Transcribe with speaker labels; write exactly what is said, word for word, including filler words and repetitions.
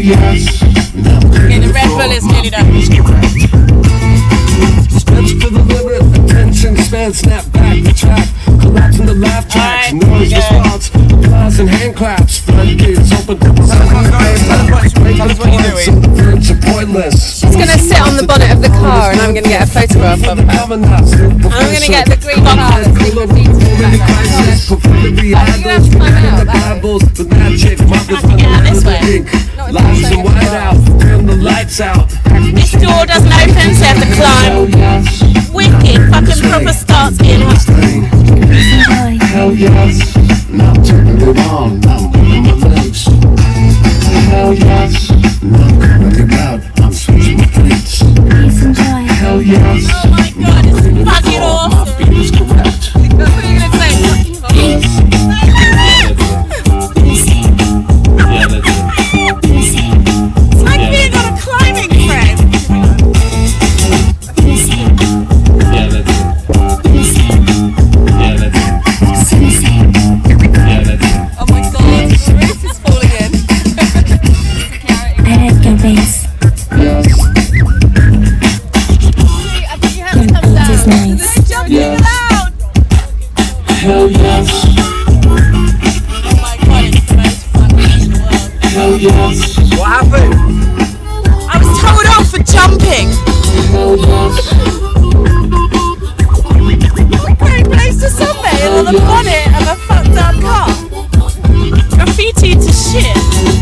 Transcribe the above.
Speaker 1: yes.
Speaker 2: Okay, the Red Bull is nearly done.
Speaker 1: Stretch to the limit, attention span, snap back the track, collapsing the laugh tracks,
Speaker 2: Alright,
Speaker 1: noise
Speaker 2: yeah.
Speaker 1: response, applause and hand claps, floodgates open to the
Speaker 2: Tell us what you're doing.
Speaker 1: Words are pointless.
Speaker 2: She's gonna sit on the bonnet of the car and I'm gonna get a photograph of her.
Speaker 1: I'm gonna
Speaker 2: get the green car and stick the feet in the back. You're gonna have to climb out that way.
Speaker 1: The magic markers
Speaker 2: Get out this way.
Speaker 1: lights and white out, turn the lights out.
Speaker 2: This door doesn't open, so you have to climb. Wicked, fucking proper starts being hot.
Speaker 1: Hell yes, now turning it on, now moving my legs. Hell yes, now coming it out, I'm switching my plates. Hell yes,
Speaker 2: Oh my god, it's fucking awesome.
Speaker 1: my beat is correct.
Speaker 2: What are you gonna say?
Speaker 1: Yes.
Speaker 3: Yeah, that's it.
Speaker 2: It's like being on a climbing frame.
Speaker 3: Yeah, that's it. Yeah, that's it. Yeah, that's it.
Speaker 2: Oh my god, the roof is falling in.
Speaker 4: I like your face.
Speaker 1: Yes.
Speaker 2: I think you have to come down.
Speaker 4: It's nice.
Speaker 2: They're jumping
Speaker 1: Yes.
Speaker 2: around.
Speaker 1: Hell yes,
Speaker 2: Oh my god, it's the most fun thing in the world.
Speaker 1: hell yes,
Speaker 3: What happened?
Speaker 2: I was told off for jumping.
Speaker 1: hell yes,
Speaker 2: Great place to sunbathe on the bonnet of a fucked up car. Graffiti to shit.